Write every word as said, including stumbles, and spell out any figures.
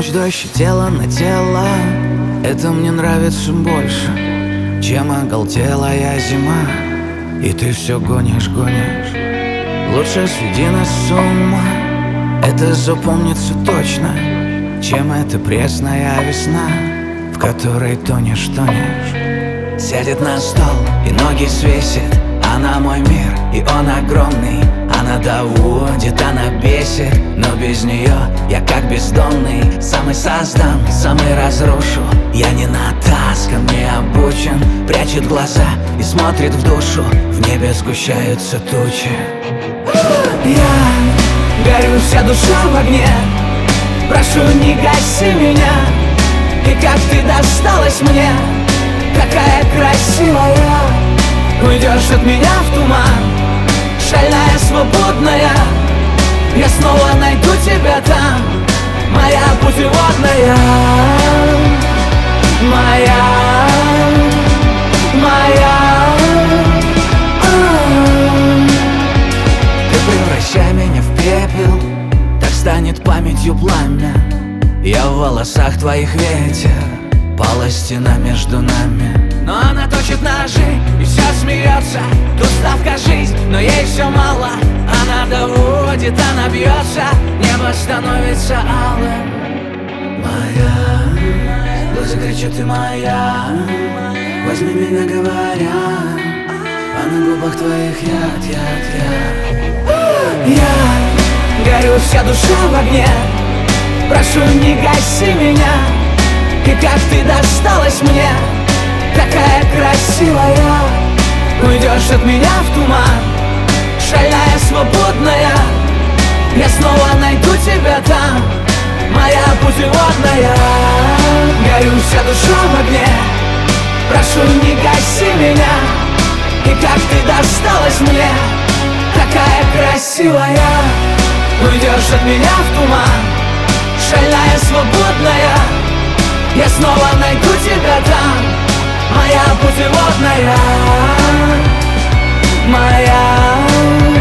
Ночь, дождь, тело на тело. Это мне нравится больше, чем оголтелая зима. И ты все гонишь, гонишь. Лучше сведи нас с ума. Это запомнится точно, чем эта пресная весна, в которой тонешь, тонешь. Сядет на стол и ноги свесит. Она мой мир, и он огромный. Она доводит, она бесит, но без нее я как бездомный. Самый создам, самый разрушу. Я не натаскан, не обучен. Прячет глаза и смотрит в душу. В небе сгущаются тучи. Я горю, вся душа в огне. Прошу, не гаси меня. И как ты досталась мне, какая красивая. Уйдешь от меня в туман, шальная, свободная. Я снова найду тебя там, моя путеводная. Моя, моя. Ты превращай меня в пепел, так станет памятью пламя. Я в волосах твоих ветер, пала стена между нами. Но она точит ножи и все смеется. Тут ставка жизнь, но ей все мало. Она доводит, она бьется. Небо становится алым. Моя, глаза кричат, ты моя. Возьми меня, говоря, а на губах твоих яд, яд, яд. Я горю, вся душа в огне. Прошу, не гаси меня. И как ты досталась мне, такая красивая. Уйдешь от меня в туман, шальная, свободная. Я снова найду тебя там, моя путеводная. Горю, вся душа в огне. Прошу, не гаси меня. И как ты досталась мне, такая красивая. Уйдешь от меня в туман, шальная, свободная. Я снова найду тебя там, моя путеводная. Моя.